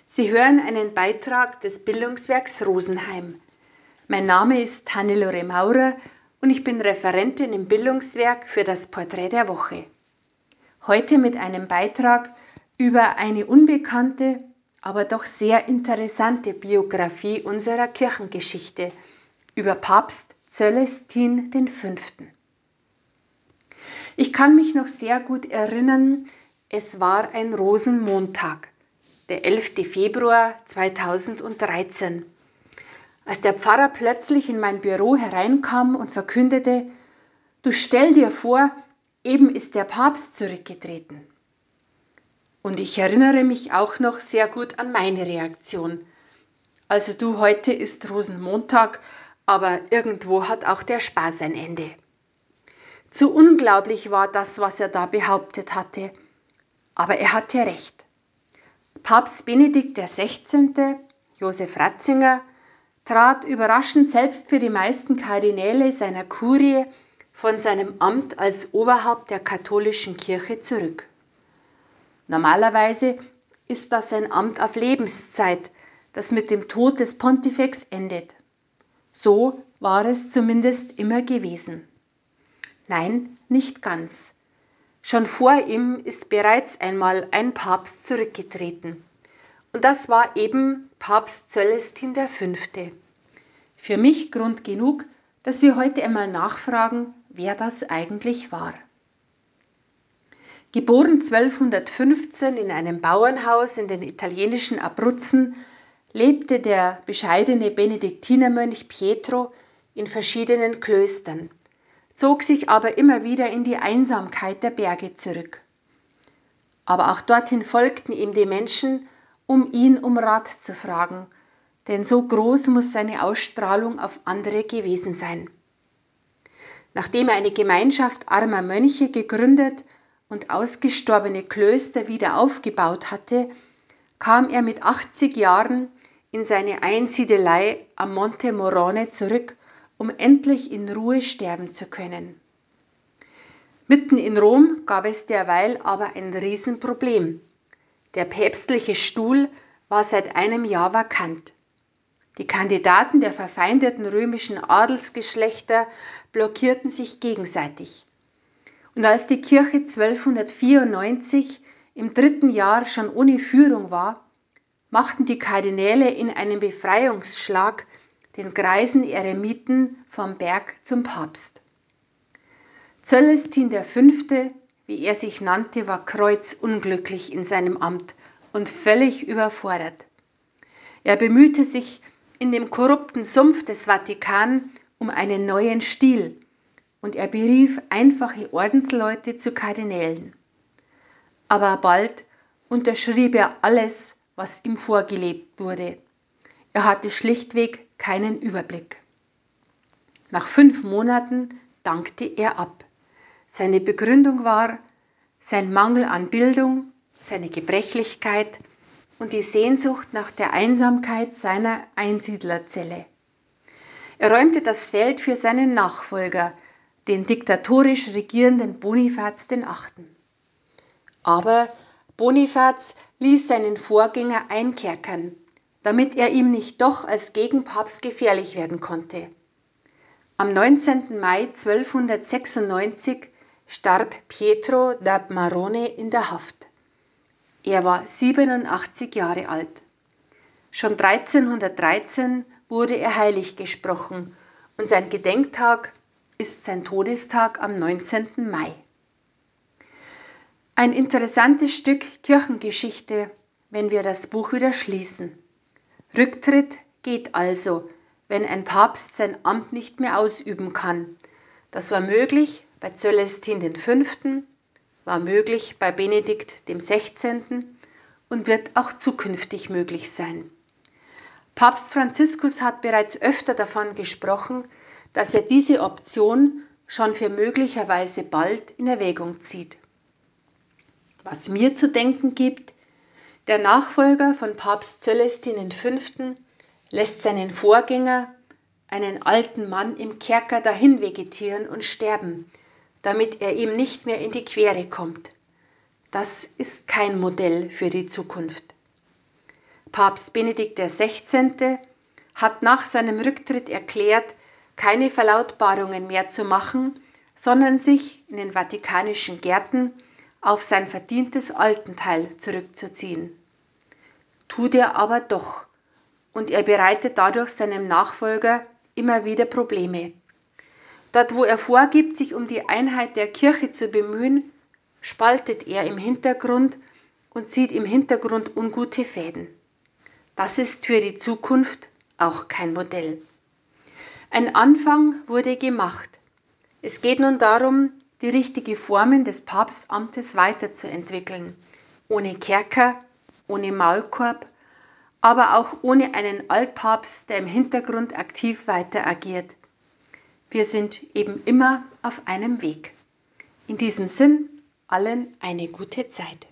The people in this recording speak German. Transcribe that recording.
Sie hören einen Beitrag des Bildungswerks Rosenheim. Mein Name ist Hannelore Maurer und ich bin Referentin im Bildungswerk für das Porträt der Woche. Heute mit einem Beitrag über eine unbekannte, aber doch sehr interessante Biografie unserer Kirchengeschichte, über Papst Cölestin V. Ich kann mich noch sehr gut erinnern, es war ein Rosenmontag, der 11. Februar 2013, als der Pfarrer plötzlich in mein Büro hereinkam und verkündete: Du stell dir vor, eben ist der Papst zurückgetreten. Und ich erinnere mich auch noch sehr gut an meine Reaktion. Also du, heute ist Rosenmontag, aber irgendwo hat auch der Spaß ein Ende. Zu unglaublich war das, was er da behauptet hatte, aber er hatte recht. Papst Benedikt XVI., Josef Ratzinger, trat überraschend selbst für die meisten Kardinäle seiner Kurie von seinem Amt als Oberhaupt der katholischen Kirche zurück. Normalerweise ist das ein Amt auf Lebenszeit, das mit dem Tod des Pontifex endet. So war es zumindest immer gewesen. Nein, nicht ganz. Schon vor ihm ist bereits einmal ein Papst zurückgetreten. Und das war eben Papst Cölestin V. Für mich Grund genug, dass wir heute einmal nachfragen, wer das eigentlich war. Geboren 1215 in einem Bauernhaus in den italienischen Abruzzen, lebte der bescheidene Benediktinermönch Pietro in verschiedenen Klöstern, zog sich aber immer wieder in die Einsamkeit der Berge zurück. Aber auch dorthin folgten ihm die Menschen, um ihn um Rat zu fragen, denn so groß muss seine Ausstrahlung auf andere gewesen sein. Nachdem er eine Gemeinschaft armer Mönche gegründet und ausgestorbene Klöster wieder aufgebaut hatte, kam er mit 80 Jahren in seine Einsiedelei am Monte Morone zurück, um endlich in Ruhe sterben zu können. Mitten in Rom gab es derweil aber ein Riesenproblem. Der päpstliche Stuhl war seit einem Jahr vakant. Die Kandidaten der verfeindeten römischen Adelsgeschlechter blockierten sich gegenseitig. Und als die Kirche 1294 im 3. Jahr schon ohne Führung war, machten die Kardinäle in einem Befreiungsschlag den greisen Eremiten vom Berg zum Papst. Cölestin V., wie er sich nannte, war kreuzunglücklich in seinem Amt und völlig überfordert. Er bemühte sich in dem korrupten Sumpf des Vatikan um einen neuen Stil und er berief einfache Ordensleute zu Kardinälen. Aber bald unterschrieb er alles, was ihm vorgelebt wurde. Er hatte schlichtweg keinen Überblick. Nach 5 Monaten dankte er ab. Seine Begründung war sein Mangel an Bildung, seine Gebrechlichkeit und die Sehnsucht nach der Einsamkeit seiner Einsiedlerzelle. Er räumte das Feld für seinen Nachfolger, den diktatorisch regierenden Bonifaz VIII. Aber Bonifaz ließ seinen Vorgänger einkerkern, damit er ihm nicht doch als Gegenpapst gefährlich werden konnte. Am 19. Mai 1296 starb Pietro da Marone in der Haft. Er war 87 Jahre alt. Schon 1313 wurde er heilig gesprochen und sein Gedenktag ist sein Todestag am 19. Mai. Ein interessantes Stück Kirchengeschichte, wenn wir das Buch wieder schließen. Rücktritt geht also, wenn ein Papst sein Amt nicht mehr ausüben kann. Das war möglich bei Cölestin V., war möglich bei Benedikt XVI. Und wird auch zukünftig möglich sein. Papst Franziskus hat bereits öfter davon gesprochen, dass er diese Option schon für möglicherweise bald in Erwägung zieht. Was mir zu denken gibt: Der Nachfolger von Papst Cölestin V. lässt seinen Vorgänger, einen alten Mann, im Kerker dahin vegetieren und sterben, damit er ihm nicht mehr in die Quere kommt. Das ist kein Modell für die Zukunft. Papst Benedikt XVI. Hat nach seinem Rücktritt erklärt, keine Verlautbarungen mehr zu machen, sondern sich in den vatikanischen Gärten auf sein verdientes Altenteil zurückzuziehen. Tut er aber doch, und er bereitet dadurch seinem Nachfolger immer wieder Probleme. Dort, wo er vorgibt, sich um die Einheit der Kirche zu bemühen, spaltet er im Hintergrund und zieht im Hintergrund ungute Fäden. Das ist für die Zukunft auch kein Modell. Ein Anfang wurde gemacht. Es geht nun darum, die richtigen Formen des Papstamtes weiterzuentwickeln, ohne Kerker, ohne Maulkorb, aber auch ohne einen Altpapst, der im Hintergrund aktiv weiter agiert. Wir sind eben immer auf einem Weg. In diesem Sinn, allen eine gute Zeit.